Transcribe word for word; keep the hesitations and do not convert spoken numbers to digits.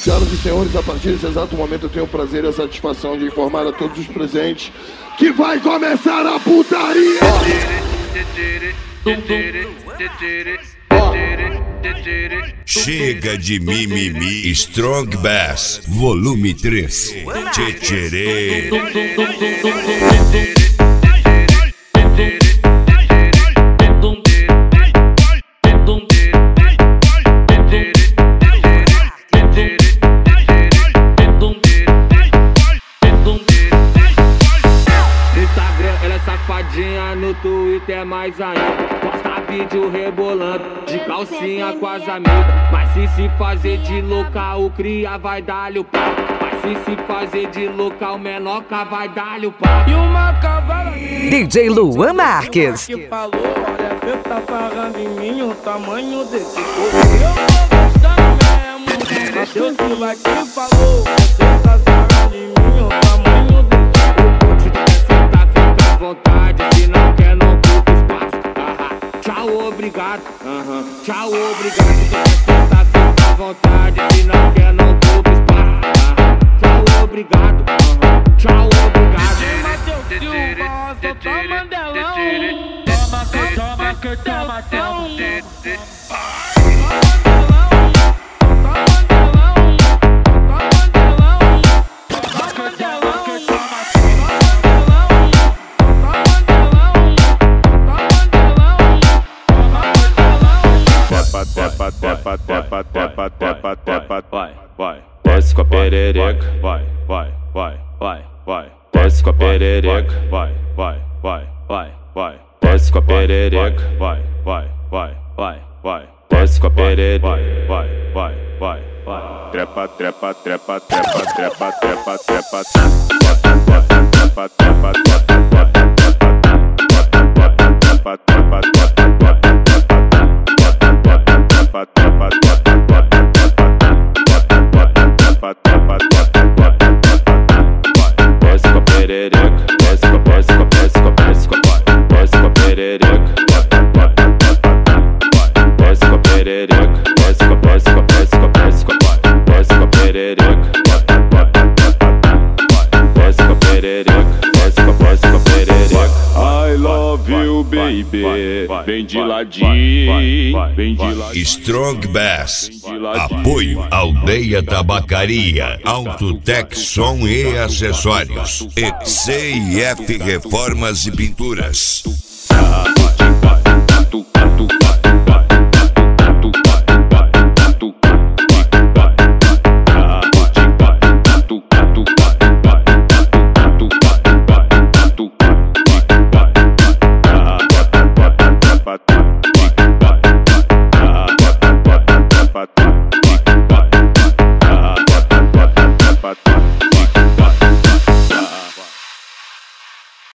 Senhoras e senhores, a partir desse exato momento eu tenho o prazer e a satisfação de informar a todos os presentes que vai começar a putaria! Chega de mimimi, Strong Bass, volume três. Tchê-tchê-rê. No Twitter mais ainda, posta vídeo rebolando de calcinha com as amigas. Mas se se fazer de louca, o cria vai dar-lhe o pau. Mas se se fazer de louca, o menoca vai dar-lhe o pau. E uma cavala D J Luan Marques que falou, olha, você tá falando em mim o tamanho desse corpo. Eu tô gostando mesmo, mas Deus que vai te falou, você tá falando em mim o tamanho desse corpo. Se quer sentar, fica à vontade, se não quer não ocupa espaço. Aham. Tchau, obrigado. Aham. Tchau, obrigado. Se quer sentar, fica à vontade, se não quer não ocupa espaço. Aham. Tchau, obrigado. Aham. Tchau, obrigado. Matheus Silva, solta Mandelão. Toma que toma que toma, toma. Tepa, tepa, tepa, tepa, tepa, tepa, vai, vai. Desce com a perereca, vai, vai, vai, vai, vai. Desce com a perereca, vai, vai, vai, vai, vai. Desce com a perereca, vai, vai, vai, vai, vai. Desce com a perereca, vai, vai, vai, vai, vai. Trepa, trepa, trepa, trepa, trepa, trepa, trepa, trepa, trepa, trepa, trepa, desce com a perereca, desce com a, desce com a, desce com a, desce com a, desce com a perereca, desce com a perereca, desce com a, desce com a, desce com a, desce com a, desce com a perereca, desce com a perereca, desce com a, desce com a perereca. I love you, baby, vem de ladinho, vem de ladinho. Strong Bass, apoio Aldeia Tabacaria, Autotec Som e Acessórios, e C I F Reformas e Pinturas. But